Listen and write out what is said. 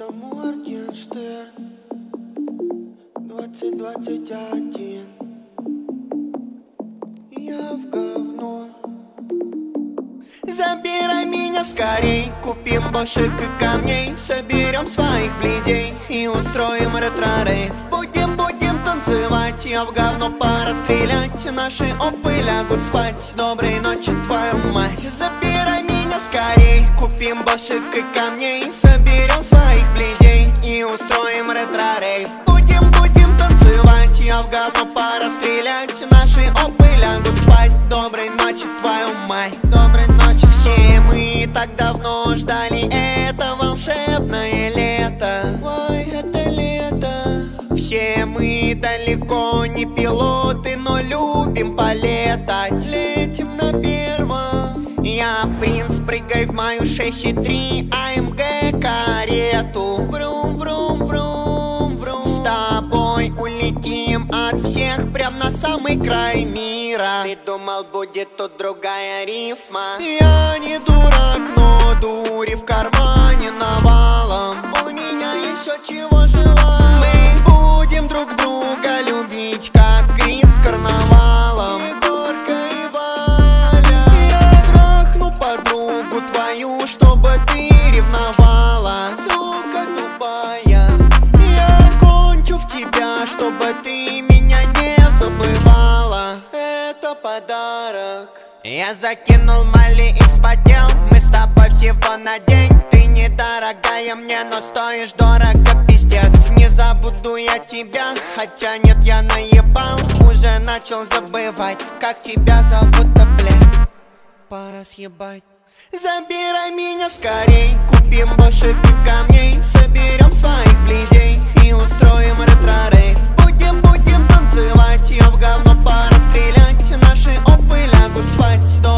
Это Моргенштерн 2021. Я в говно. Забирай меня скорей, купим бошек и камней, соберем своих бледей и устроим ретро-рейв. Будем танцевать, я в говно, пора стрелять. Наши опы лягут спать, доброй ночи, твою мать. Забирай меня скорей, купим бошек и камней, соберем своих бледей и устроим ретро-рейв. Будем танцевать, я в говно, пора стрелять. Наши опы лягут спать, доброй ночи, твою мать. Доброй ночи. Все мы так давно ждали это волшебное лето. Ой, это лето. Все мы далеко не пилоты, но любим полетать. Летим на первом. Я принц, прыгай в мою 6,3 АМГ карету. Врум, врум, врум, врум. С тобой улетим от всех прям на самый край мира. Ты думал, будет тут другая рифма? Я не дурак, но дури в кармане навалом. У меня есть все, чего желаю. Мы будем друг друга любить, как Грин с карнавалом. Егорка и Валя. Я трахну подругу твою, чтобы ты ревновала. Сука тупая. Я кончу в тебя, чтобы ты меня не забывала. Это подарок. Я закинул мали и вспотел. Мы с тобой всего на день. Ты недорогая мне, но стоишь дорого, пиздец. Не забуду я тебя, хотя нет, я наебал. Уже начал забывать, как тебя зовут-то, блядь. Пора съебать. Забирай меня скорей, купим бошек и камней, соберем своих бледей и устроим ретро-рейв. Будем танцевать, я в говно, пора стрелять. Наши опы лягут спать.